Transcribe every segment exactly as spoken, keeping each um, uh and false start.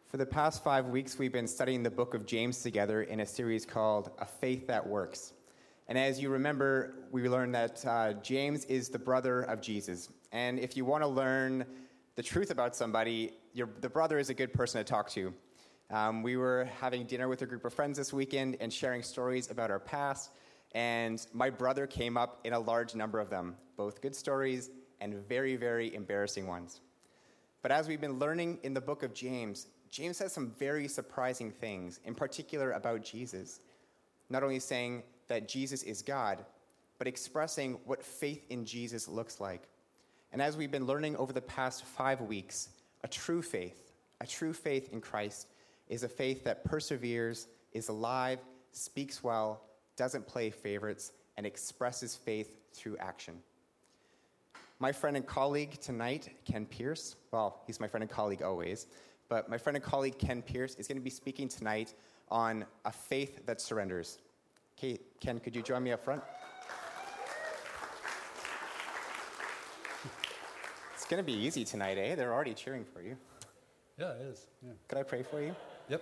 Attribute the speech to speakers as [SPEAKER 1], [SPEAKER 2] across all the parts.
[SPEAKER 1] For the past five weeks, we've been studying the book of James together in a series called A Faith That Works. And as you remember, we learned that uh, James is the brother of Jesus. And if you want to learn the truth about somebody, your, the brother is a good person to talk to. Um, we were having dinner with a group of friends this weekend and sharing stories about our past. And my brother came up in a large number of them, both good stories and very, very embarrassing ones. But as we've been learning in the book of James, James says some very surprising things, in particular about Jesus. Not only saying that Jesus is God, but expressing what faith in Jesus looks like. And as we've been learning over the past five weeks, a true faith, a true faith in Christ is a faith that perseveres, is alive, speaks well, doesn't play favorites, and expresses faith through action. My friend and colleague tonight, Ken Pierce, well, he's my friend and colleague always, but my friend and colleague Ken Pierce is going to be speaking tonight on a faith that surrenders. Okay, Ken, could you join me up front? It's going to be easy tonight, eh? They're already cheering for you.
[SPEAKER 2] Yeah, it is. Yeah.
[SPEAKER 1] Could I pray for you?
[SPEAKER 2] Yep.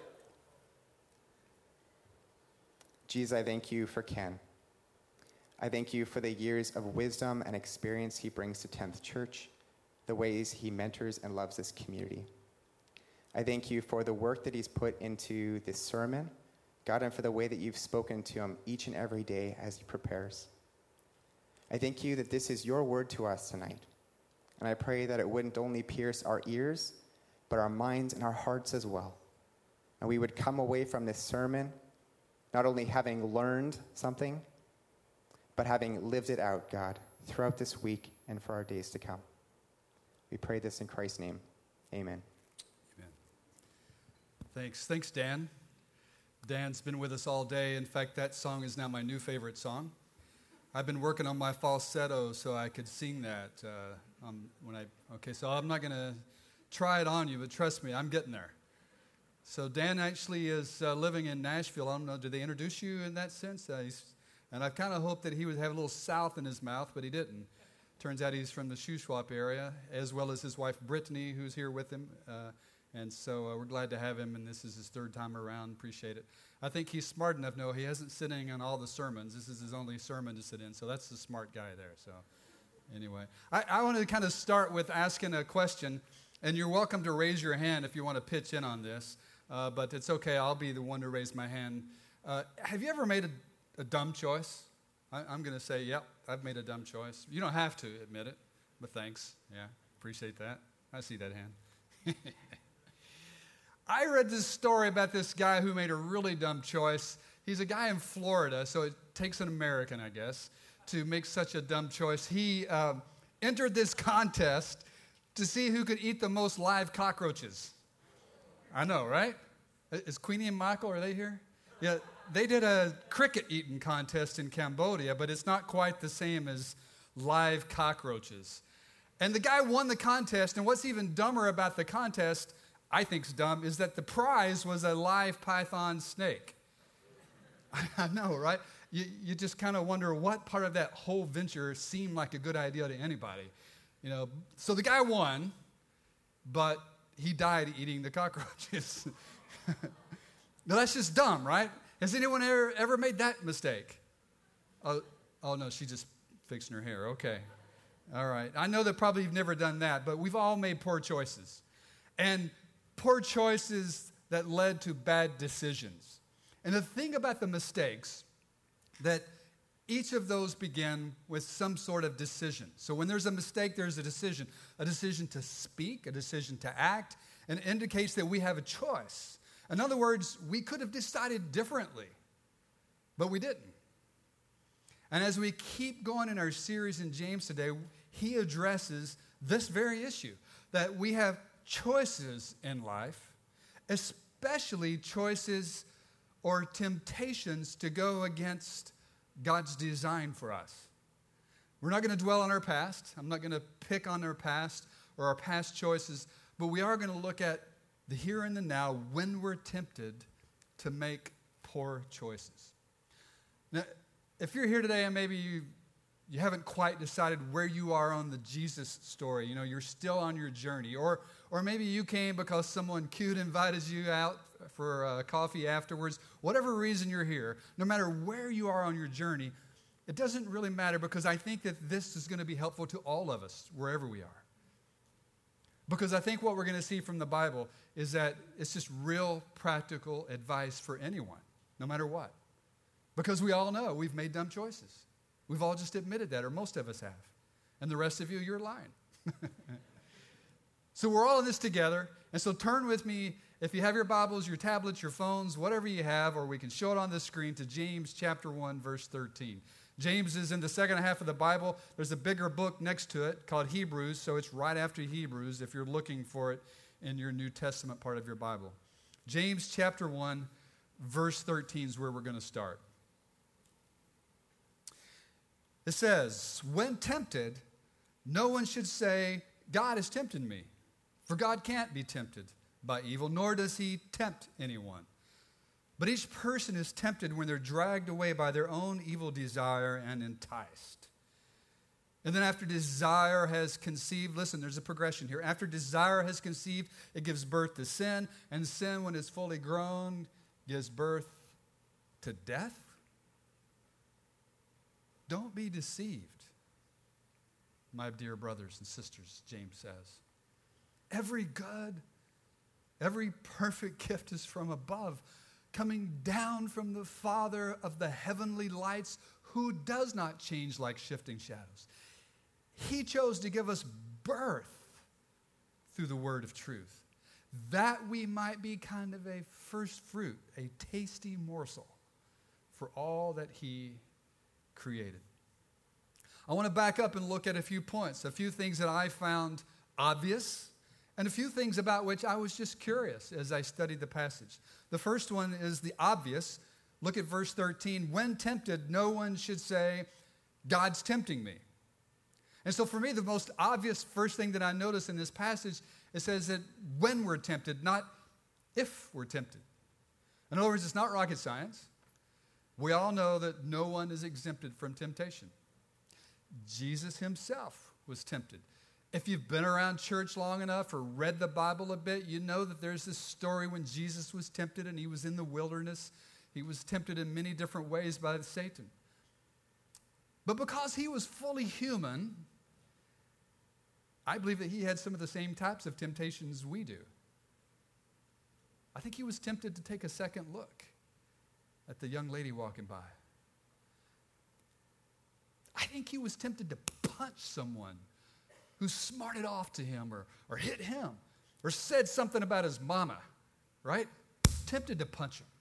[SPEAKER 1] Jesus, I thank you for Ken. I thank you for the years of wisdom and experience he brings to tenth Church, the ways he mentors and loves this community. I thank you for the work that he's put into this sermon, God, and for the way that you've spoken to him each and every day as he prepares. I thank you that this is your word to us tonight. And I pray that it wouldn't only pierce our ears, but our minds and our hearts as well. And we would come away from this sermon not only having learned something, but having lived it out, God, throughout this week and for our days to come. We pray this in Christ's name. Amen.
[SPEAKER 2] Amen. Thanks. Thanks, Dan. Dan's been with us all day. In fact, that song is now my new favorite song. I've been working on my falsetto so I could sing that. Uh, um, when I okay, so I'm not going to try it on you, but trust me, I'm getting there. So Dan actually is uh, living in Nashville. I don't know, did they introduce you in that sense? Uh, he's, and I kind of hoped that he would have a little South in his mouth, but he didn't. Turns out he's from the Shuswap area, as well as his wife Brittany, who's here with him. Uh, and so uh, we're glad to have him, and this is his third time around. Appreciate it. I think he's smart enough. No, he hasn't sitting on all the sermons. This is his only sermon to sit in, so that's the smart guy there. So anyway, I, I want to kind of start with asking a question, and you're welcome to raise your hand if you want to pitch in on this, uh, but it's okay. I'll be the one to raise my hand. Uh, have you ever made a, a dumb choice? I, I'm going to say, yep, I've made a dumb choice. You don't have to admit it, but thanks. Yeah, appreciate that. I see that hand. I read this story about this guy who made a really dumb choice. He's a guy in Florida, so it takes an American, I guess, to make such a dumb choice. He uh, entered this contest to see who could eat the most live cockroaches. I know, right? Is Queenie and Michael, are they here? Yeah, they did a cricket eating contest in Cambodia, but it's not quite the same as live cockroaches. And the guy won the contest, and what's even dumber about the contest, I think's dumb, is that the prize was a live python snake. I know, right? You, you just kind of wonder what part of that whole venture seemed like a good idea to anybody. You know, so the guy won, but he died eating the cockroaches. Now that's just dumb, right? Has anyone ever, ever made that mistake? Oh, oh, no, she's just fixing her hair. Okay. All right. I know that probably you've never done that, but we've all made poor choices. And poor choices that led to bad decisions. And the thing about the mistakes, that each of those begin with some sort of decision. So when there's a mistake, there's a decision. A decision to speak, a decision to act, and it indicates that we have a choice. In other words, we could have decided differently, but we didn't. And as we keep going in our series in James today, he addresses this very issue, that we have choices in life, especially choices or temptations to go against God's design for us. We're not going to dwell on our past. I'm not going to pick on our past or our past choices, but we are going to look at the here and the now when we're tempted to make poor choices. Now, if you're here today and maybe you you haven't quite decided where you are on the Jesus story, you know, you're still on your journey, or or maybe you came because someone cute invited you out for uh, coffee afterwards. Whatever reason you're here, no matter where you are on your journey, it doesn't really matter, because I think that this is going to be helpful to all of us, wherever we are. Because I think what we're going to see from the Bible is that it's just real practical advice for anyone, no matter what. Because we all know we've made dumb choices. We've all just admitted that, or most of us have. And the rest of you, you're lying. So we're all in this together. And so turn with me, if you have your Bibles, your tablets, your phones, whatever you have, or we can show it on the screen, to James chapter one, verse thirteen. James is in the second half of the Bible. There's a bigger book next to it called Hebrews, so it's right after Hebrews if you're looking for it in your New Testament part of your Bible. James chapter one, verse thirteen is where we're going to start. It says, when tempted, no one should say, God has tempted me. For God can't be tempted by evil, nor does he tempt anyone. But each person is tempted when they're dragged away by their own evil desire and enticed. And then after desire has conceived, listen, there's a progression here. After desire has conceived, it gives birth to sin. And sin, when it's fully grown, gives birth to death. Don't be deceived, my dear brothers and sisters, James says. Every good, every perfect gift is from above, coming down from the Father of the heavenly lights, who does not change like shifting shadows. He chose to give us birth through the word of truth, that we might be kind of a first fruit, a tasty morsel for all that he created. I want to back up and look at a few points, a few things that I found obvious, and a few things about which I was just curious as I studied the passage. The first one is the obvious. Look at verse thirteen. When tempted, no one should say, God's tempting me. And so for me, the most obvious first thing that I notice in this passage, it says that when we're tempted, not if we're tempted. In other words, it's not rocket science. We all know that no one is exempted from temptation. Jesus himself was tempted. If you've been around church long enough or read the Bible a bit, you know that there's this story when Jesus was tempted and he was in the wilderness. He was tempted in many different ways by Satan. But because he was fully human, I believe that he had some of the same types of temptations we do. I think he was tempted to take a second look at the young lady walking by. I think he was tempted to punch someone who smarted off to him or, or hit him or said something about his mama, right? Tempted to punch him.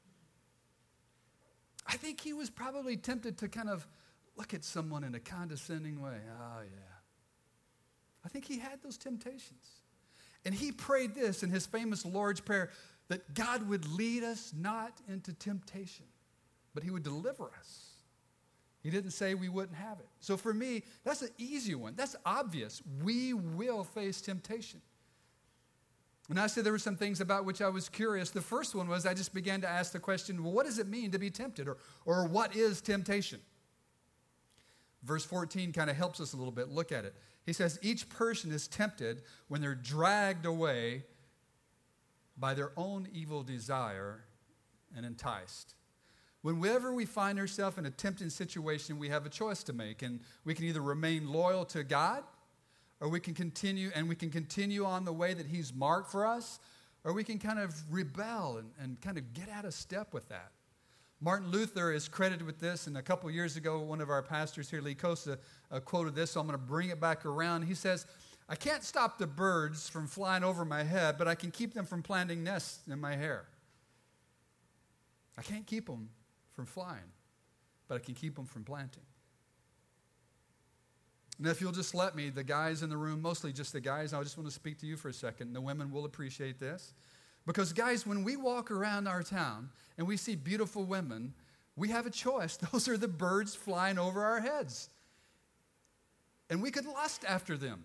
[SPEAKER 2] I think he was probably tempted to kind of look at someone in a condescending way. Oh, yeah. I think he had those temptations. And he prayed this in his famous Lord's Prayer, that God would lead us not into temptation, but he would deliver us. He didn't say we wouldn't have it. So for me, that's an easy one. That's obvious. We will face temptation. And I said there were some things about which I was curious. The first one was I just began to ask the question, well, what does it mean to be tempted? Or, or what is temptation? Verse fourteen kind of helps us a little bit. Look at it. He says, each person is tempted when they're dragged away by their own evil desire and enticed. Whenever we find ourselves in a tempting situation, we have a choice to make, and we can either remain loyal to God, or we can continue, and we can continue on the way that he's marked for us, or we can kind of rebel and, and kind of get out of step with that. Martin Luther is credited with this, and a couple years ago, one of our pastors here, Lee Costa, uh, quoted this, so I'm going to bring it back around. He says, I can't stop the birds from flying over my head, but I can keep them from planting nests in my hair. I can't keep them from flying, but I can keep them from planting. And if you'll just let me, the guys in the room, mostly just the guys, I just want to speak to you for a second. The women will appreciate this. Because guys, when we walk around our town and we see beautiful women, we have a choice. Those are the birds flying over our heads. And we could lust after them.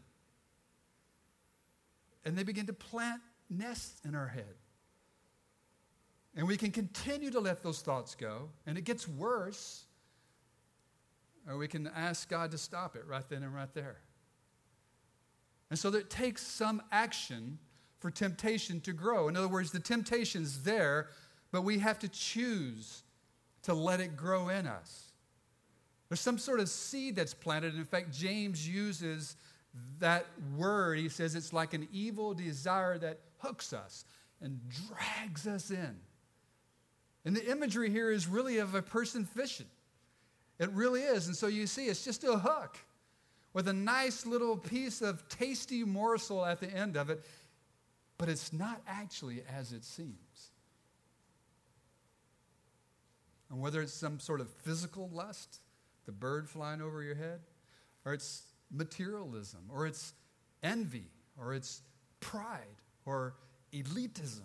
[SPEAKER 2] And they begin to plant nests in our head. And we can continue to let those thoughts go, and it gets worse. Or we can ask God to stop it right then and right there. And so it takes some action for temptation to grow. In other words, the temptation's there, but we have to choose to let it grow in us. There's some sort of seed that's planted. In fact, James uses that word. He says it's like an evil desire that hooks us and drags us in. And the imagery here is really of a person fishing. It really is. And so you see, it's just a hook with a nice little piece of tasty morsel at the end of it, but it's not actually as it seems. And whether it's some sort of physical lust, the bird flying over your head, or it's materialism, or it's envy, or it's pride, or elitism.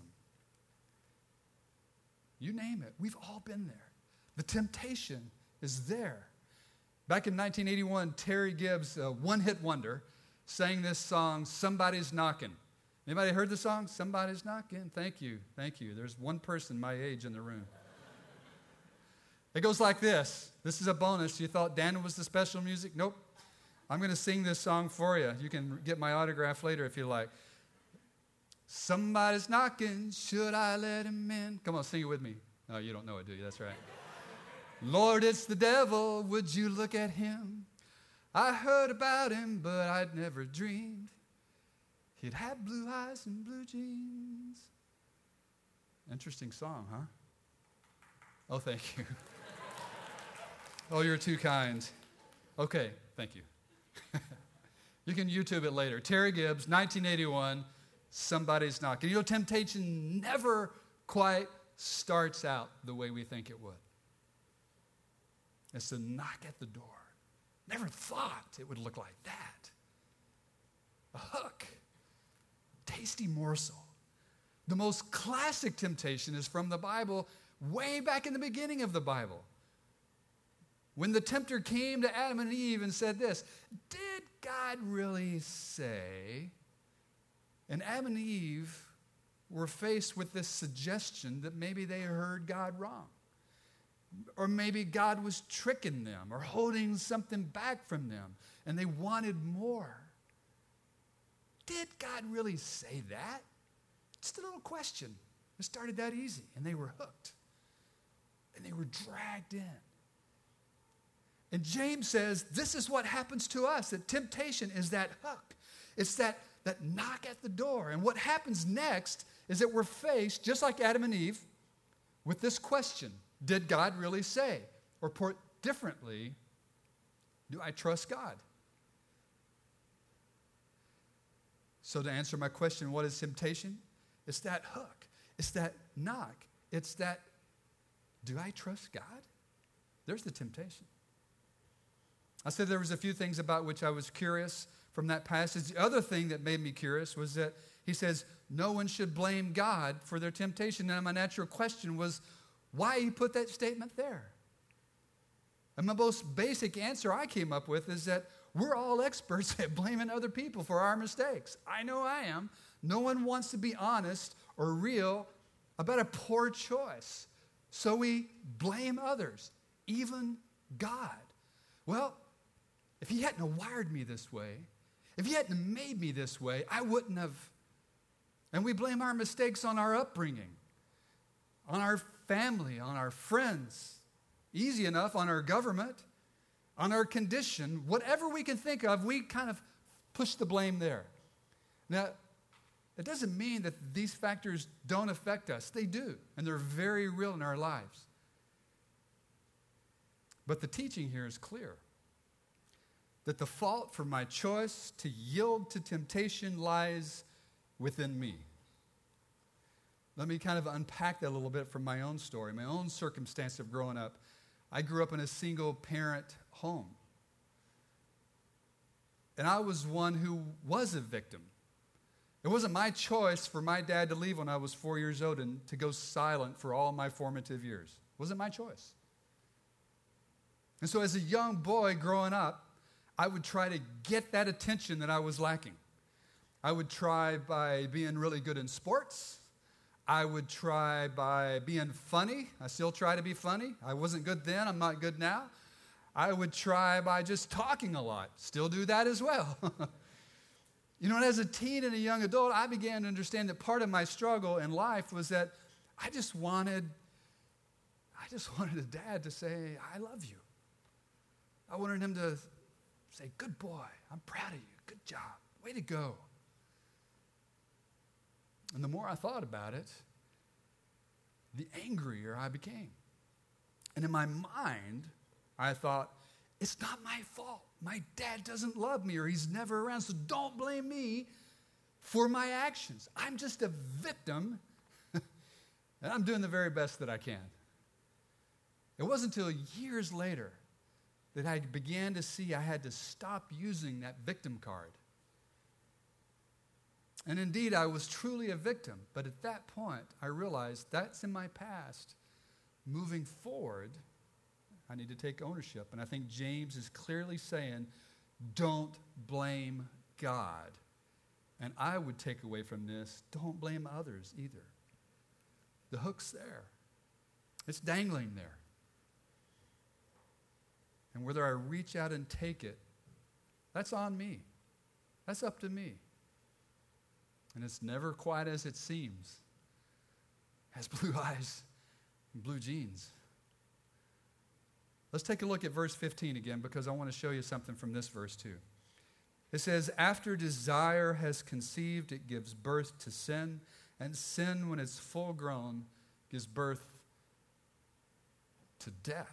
[SPEAKER 2] You name it. We've all been there. The temptation is there. Back in nineteen eighty-one, Terry Gibbs, a one-hit wonder, sang this song, Somebody's Knocking. Anybody heard the song? Somebody's Knocking. Thank you. Thank you. There's one person my age in the room. It goes like this. This is a bonus. You thought Dan was the special music? Nope. I'm going to sing this song for you. You can get my autograph later if you like. Somebody's knocking, should I let him in? Come on, sing it with me. No, you don't know it, do you? That's right. Lord, it's the devil, would you look at him? I heard about him, but I'd never dreamed he'd have blue eyes and blue jeans. Interesting song, huh? Oh, thank you. Oh, you're too kind. Okay, thank you. You can YouTube it later. Terry Gibbs, nineteen eighty-one, Somebody's Knocking. You know, temptation never quite starts out the way we think it would. It's a knock at the door. Never thought it would look like that. A hook. Tasty morsel. The most classic temptation is from the Bible, way back in the beginning of the Bible. When the tempter came to Adam and Eve and said this, did God really say? And Adam and Eve were faced with this suggestion that maybe they heard God wrong. Or maybe God was tricking them or holding something back from them, and they wanted more. Did God really say that? Just a little question. It started that easy, and they were hooked. And they were dragged in. And James says this is what happens to us, that temptation is that hook. It's that, that knock at the door. And what happens next is that we're faced, just like Adam and Eve, with this question. Did God really say? Or put differently, do I trust God? So to answer my question, what is temptation? It's that hook. It's that knock. It's that, do I trust God? There's the temptation. I said there was a few things about which I was curious from that passage. The other thing that made me curious was that he says, no one should blame God for their temptation. And my natural question was, why he put that statement there? And my most basic answer I came up with is that we're all experts at blaming other people for our mistakes. I know I am. No one wants to be honest or real about a poor choice. So we blame others, even God. Well, if he hadn't wired me this way, if he hadn't made me this way, I wouldn't have. And we blame our mistakes on our upbringing, on our family, on our friends, easy enough, on our government, on our condition. Whatever we can think of, we kind of push the blame there. Now, it doesn't mean that these factors don't affect us. They do, and they're very real in our lives. But the teaching here is clear. That the fault for my choice to yield to temptation lies within me. Let me kind of unpack that a little bit from my own story, my own circumstance of growing up. I grew up in a single-parent home. And I was one who was a victim. It wasn't my choice for my dad to leave when I was four years old and to go silent for all my formative years. It wasn't my choice. And so as a young boy growing up, I would try to get that attention that I was lacking. I would try by being really good in sports. I would try by being funny. I still try to be funny. I wasn't good then. I'm not good now. I would try by just talking a lot. Still do that as well. You know, and as a teen and a young adult, I began to understand that part of my struggle in life was that I just wanted, I just wanted a dad to say, I love you. I wanted him to say, good boy, I'm proud of you, good job, way to go. And the more I thought about it, the angrier I became. And in my mind, I thought, it's not my fault. My dad doesn't love me or he's never around, so don't blame me for my actions. I'm just a victim, and I'm doing the very best that I can. It wasn't until years later that I began to see I had to stop using that victim card. And indeed, I was truly a victim. But at that point, I realized that's in my past. Moving forward, I need to take ownership. And I think James is clearly saying, don't blame God. And I would take away from this, don't blame others either. The hook's there. It's dangling there. And whether I reach out and take it, that's on me. That's up to me. And it's never quite as it seems. Has blue eyes and blue jeans. Let's take a look at verse fifteen again, because I want to show you something from this verse too. It says, after desire has conceived, it gives birth to sin, and sin, when it's full grown, gives birth to death.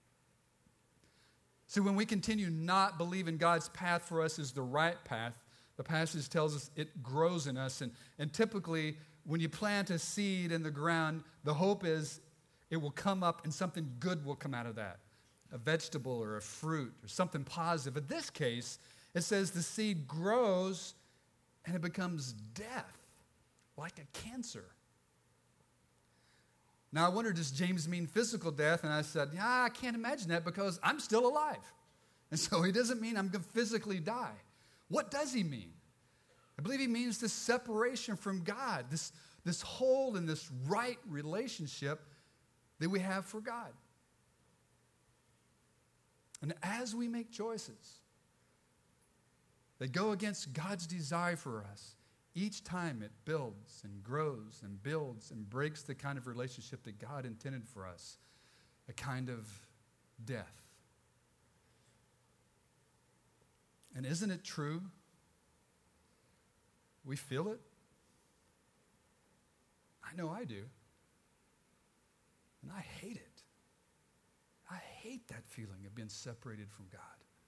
[SPEAKER 2] So when we continue not believing God's path for us is the right path, the passage tells us it grows in us. And, and typically, when you plant a seed in the ground, the hope is it will come up and something good will come out of that. A vegetable or a fruit or something positive. In this case, it says the seed grows and it becomes death, like a cancer. Now, I wonder, does James mean physical death? And I said, yeah, I can't imagine that because I'm still alive. And so he doesn't mean I'm going to physically die. What does he mean? I believe he means this separation from God, this, this whole and this right relationship that we have for God. And as we make choices that go against God's desire for us, each time it builds and grows and builds and breaks the kind of relationship that God intended for us, a kind of death. And isn't it true? We feel it. I know I do. And I hate it. I hate that feeling of being separated from God.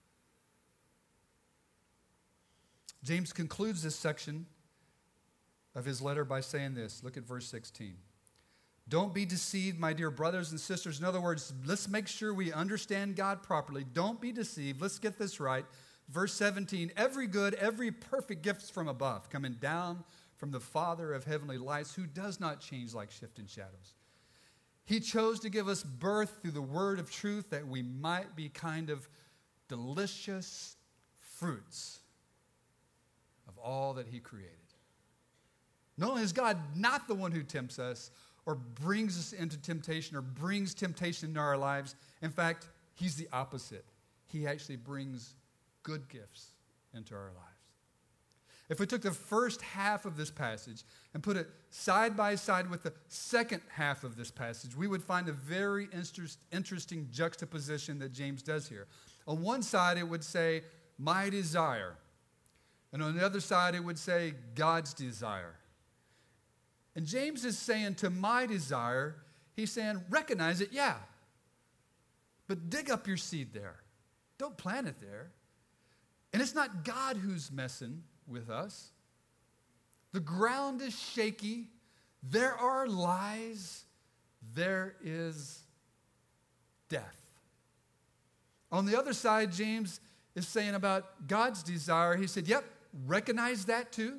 [SPEAKER 2] James concludes this section of his letter by saying this. Look at verse sixteen. Don't be deceived, my dear brothers and sisters. In other words, let's make sure we understand God properly. Don't be deceived. Let's get this right. Verse seventeen, every good, every perfect gift is from above, coming down from the Father of heavenly lights, who does not change like shifting shadows. He chose to give us birth through the word of truth that we might be kind of delicious fruits of all that he created. Not only is God not the one who tempts us or brings us into temptation or brings temptation into our lives, in fact, he's the opposite. He actually brings good gifts into our lives. If we took the first half of this passage and put it side by side with the second half of this passage, we would find a very interest, interesting juxtaposition that James does here. On one side, it would say, my desire. And on the other side, it would say, God's desire. And James is saying, to my desire, he's saying, recognize it, yeah. But dig up your seed there. Don't plant it there. And it's not God who's messing with us. The ground is shaky. There are lies. There is death. On the other side, James is saying about God's desire, he said, yep, recognize that too.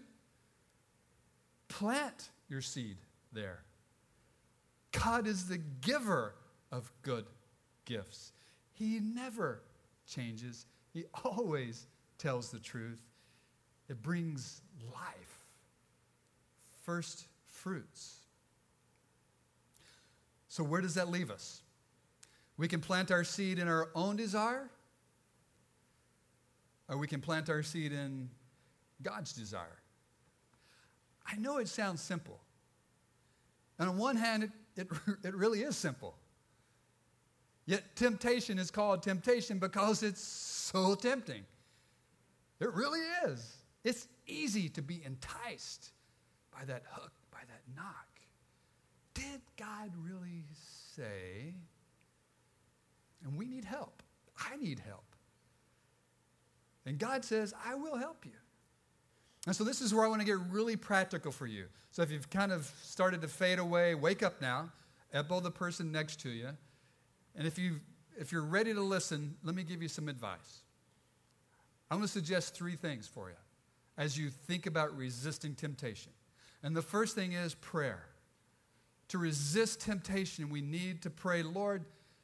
[SPEAKER 2] Plant your seed there. God is the giver of good gifts. He never changes. He always tells the truth. It brings life. First fruits. So where does that leave us? We can plant our seed in our own desire, or we can plant our seed in God's desire. I know it sounds simple. And on one hand, it, it, it really is simple. Yet temptation is called temptation because it's so tempting. It really is. It's easy to be enticed by that hook, by that knock. Did God really say? And we need help. I need help. And God says, I will help you. And so this is where I want to get really practical for you. So if you've kind of started to fade away, wake up now. Elbow the person next to you. And if, you if you're ready to listen, let me give you some advice. I'm going to suggest three things for you as you think about resisting temptation. And the first thing is prayer. To resist temptation, we need to pray, Lord,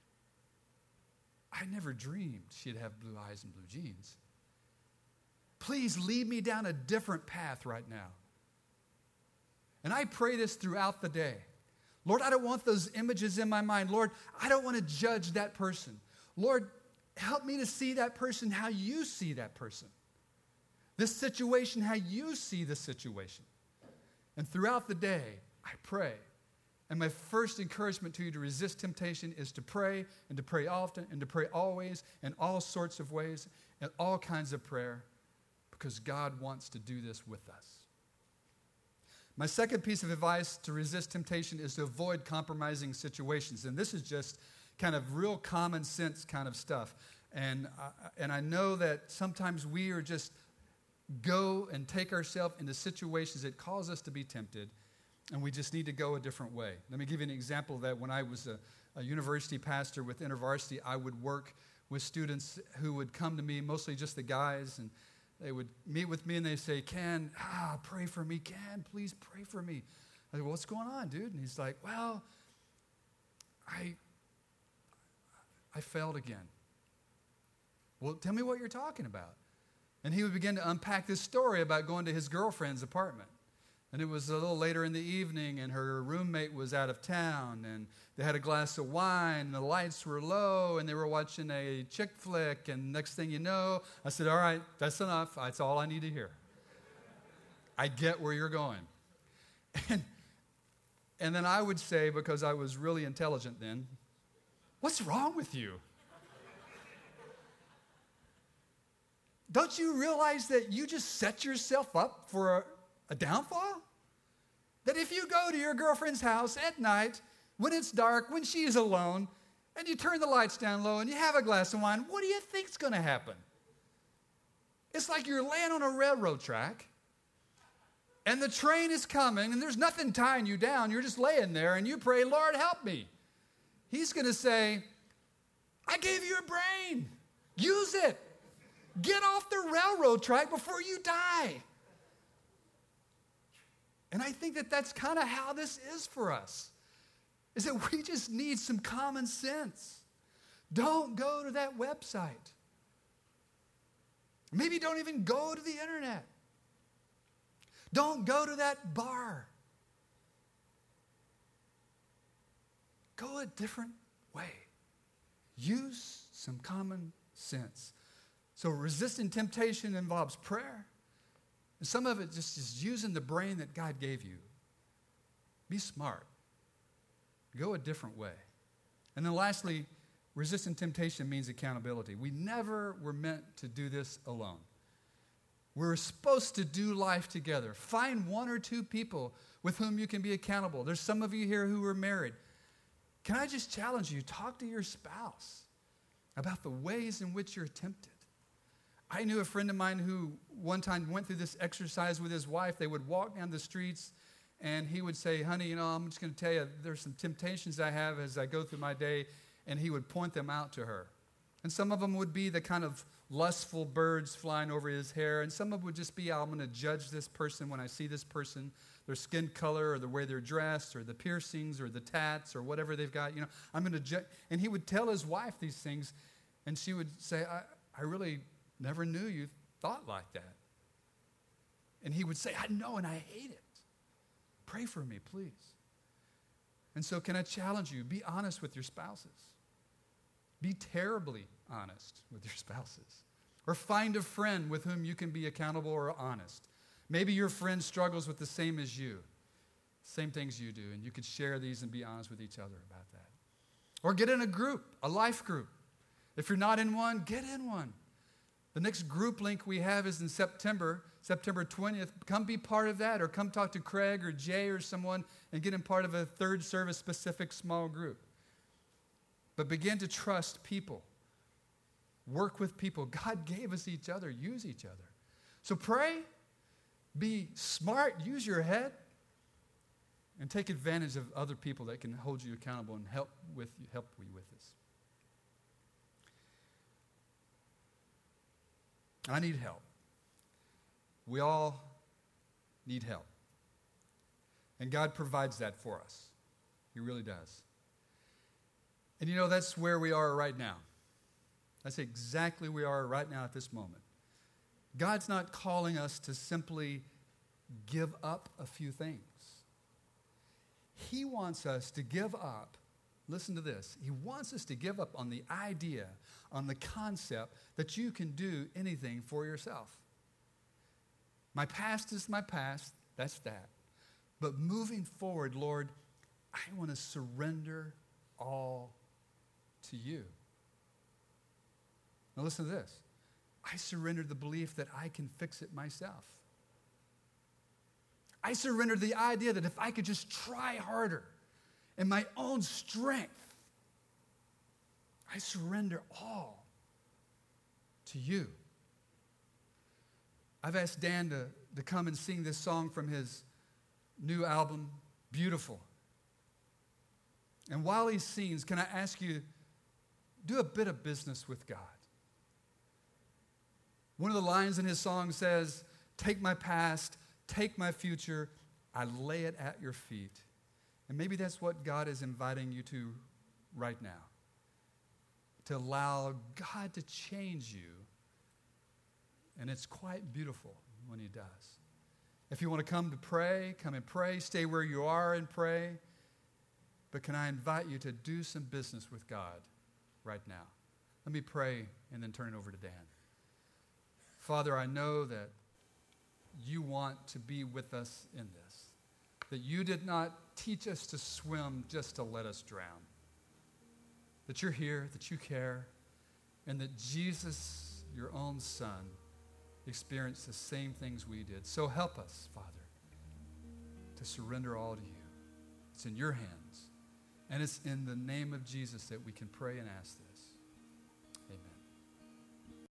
[SPEAKER 2] I never dreamed she'd have blue eyes and blue jeans. Please lead me down a different path right now. And I pray this throughout the day. Lord, I don't want those images in my mind. Lord, I don't want to judge that person. Lord, help me to see that person how you see that person. This situation, how you see the situation. And throughout the day, I pray. And my first encouragement to you to resist temptation is to pray, and to pray often, and to pray always, in all sorts of ways, and all kinds of prayer, because God wants to do this with us. My second piece of advice to resist temptation is to avoid compromising situations. And this is just kind of real common sense kind of stuff. And, uh, and I know that sometimes we are just go and take ourselves into situations that cause us to be tempted, and we just need to go a different way. Let me give you an example of that. When I was a, a university pastor with InterVarsity, I would work with students who would come to me, mostly just the guys, and they would meet with me and they say, Ken, ah, pray for me. Ken, please pray for me. I said, what's going on, dude? And he's like, well, I, I failed again. Well, tell me what you're talking about. And he would begin to unpack this story about going to his girlfriend's apartment. And it was a little later in the evening, and her roommate was out of town, and they had a glass of wine, and the lights were low, and they were watching a chick flick, and next thing you know, I said, all right, that's enough. That's all I need to hear. I get where you're going. And, and then I would say, because I was really intelligent then, what's wrong with you? Don't you realize that you just set yourself up for a, a downfall? That if you go to your girlfriend's house at night, when it's dark, when she's alone, and you turn the lights down low and you have a glass of wine, what do you think's going to happen? It's like you're laying on a railroad track, and the train is coming, and there's nothing tying you down. You're just laying there, and you pray, Lord, help me. He's going to say, I gave you a brain. Use it. Get off the railroad track before you die. And I think that that's kind of how this is for us, is that we just need some common sense. Don't go to that website. Maybe don't even go to the internet. Don't go to that bar. Go a different way. Use some common sense. So resisting temptation involves prayer. And some of it just is using the brain that God gave you. Be smart. Go a different way. And then lastly, resisting temptation means accountability. We never were meant to do this alone. We're supposed to do life together. Find one or two people with whom you can be accountable. There's some of you here who are married. Can I just challenge you? Talk to your spouse about the ways in which you're tempted. I knew a friend of mine who one time went through this exercise with his wife. They would walk down the streets, and he would say, honey, you know, I'm just going to tell you, there's some temptations I have as I go through my day, and he would point them out to her. And some of them would be the kind of lustful birds flying over his hair, and some of them would just be, I'm going to judge this person when I see this person, their skin color or the way they're dressed or the piercings or the tats or whatever they've got. You know, I'm going to judge. And he would tell his wife these things, and she would say, I, I really never knew you thought like that. And he would say, I know, and I hate it. Pray for me, please. And so can I challenge you? Be honest with your spouses. Be terribly honest with your spouses. Or find a friend with whom you can be accountable or honest. Maybe your friend struggles with the same as you, same things you do, and you could share these and be honest with each other about that. Or get in a group, a life group. If you're not in one, get in one. The next group link we have is in September, September twentieth. Come be part of that, or come talk to Craig or Jay or someone and get in part of a third service specific small group. But begin to trust people. Work with people. God gave us each other. Use each other. So pray, be smart, use your head, and take advantage of other people that can hold you accountable and help with you, help you with this. I need help. We all need help. And God provides that for us. He really does. And you know, that's where we are right now. That's exactly where we are right now at this moment. God's not calling us to simply give up a few things. He wants us to give up, listen to this, he wants us to give up on the idea, on the concept that you can do anything for yourself. My past is my past, that's that. But moving forward, Lord, I want to surrender all to you. Now listen to this. I surrendered the belief that I can fix it myself. I surrendered the idea that if I could just try harder in my own strength, I surrender all to you. I've asked Dan to, to come and sing this song from his new album, Beautiful. And while he sings, can I ask you, do a bit of business with God. One of the lines in his song says, take my past, take my future, I lay it at your feet. And maybe that's what God is inviting you to right now. To allow God to change you. And it's quite beautiful when he does. If you want to come to pray, come and pray. Stay where you are and pray. But can I invite you to do some business with God right now? Let me pray and then turn it over to Dan. Father, I know that you want to be with us in this. That you did not teach us to swim just to let us drown. That you're here, that you care, and that Jesus, your own Son, experienced the same things we did. So help us, Father, to surrender all to you. It's in your hands. And it's in the name of Jesus that we can pray and ask this.